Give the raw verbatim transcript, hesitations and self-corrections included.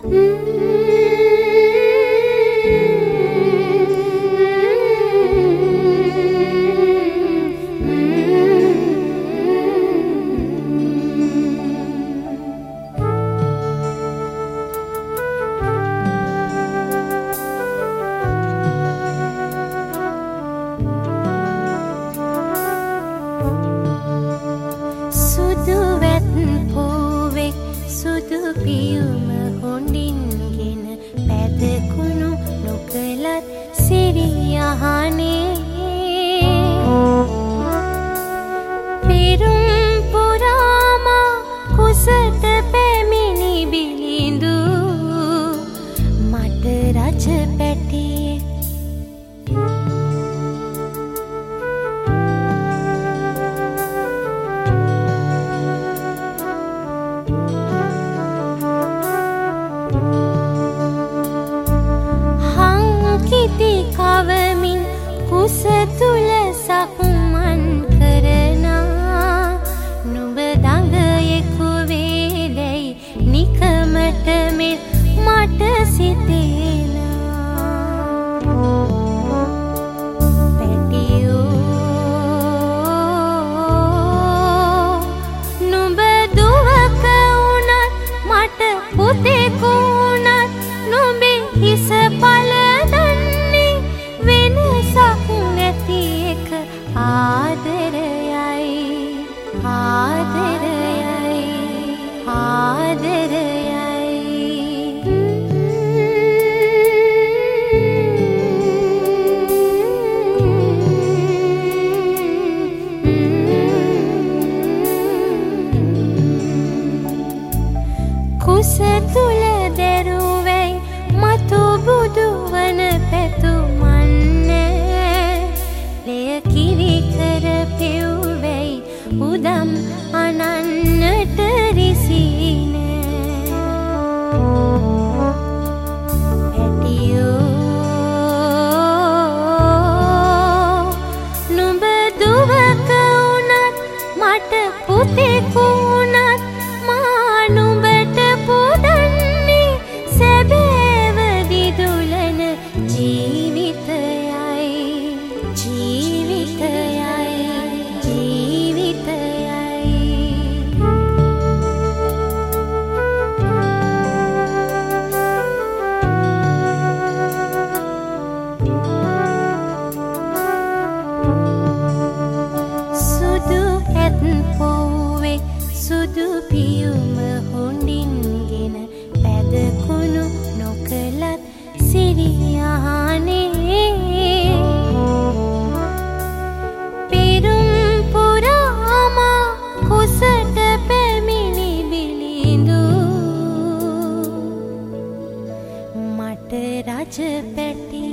පියුම හොඳින්ගෙන පැදකුණු නොකලත් සිරියහනේ පිරුම් පුරාමා කුසට පැමිණි බිලිඳු මට රජ පැටියේ කවමින් කුස තුල සක්මන් කරනා නුඹ දඟයෙකු වේලයි නිකමට මෙ මට සිතේනා පැටියෝ නුඹ දුවක වුණත් මට පුතෙකු වුණත් නුඹේ හිස පළ ආදරයයි ආදරයයි ආදරයයි කුස තුල දරුවැයි මතු බුදු වන පැතුමන්නේ ලෙය කිරි කර පෙව්වැයි උදම් අනන්නට රිසිනේ පැටියෝ නුඹ දුවක වුණත් මට පුතෙකු වුණත් මා නුඹට පුදන්නේ සැබෑව දිදුලන ජීවිතයයි ජීවිතයයි ජීවිතයයි සුදු ඇත් පොවේ සුදු පියුම හොඳින්ගෙන පැදකුණු නොකලත් සිරියහනේ කුසට පැමිණි බිලිඳු මට රජ පැටි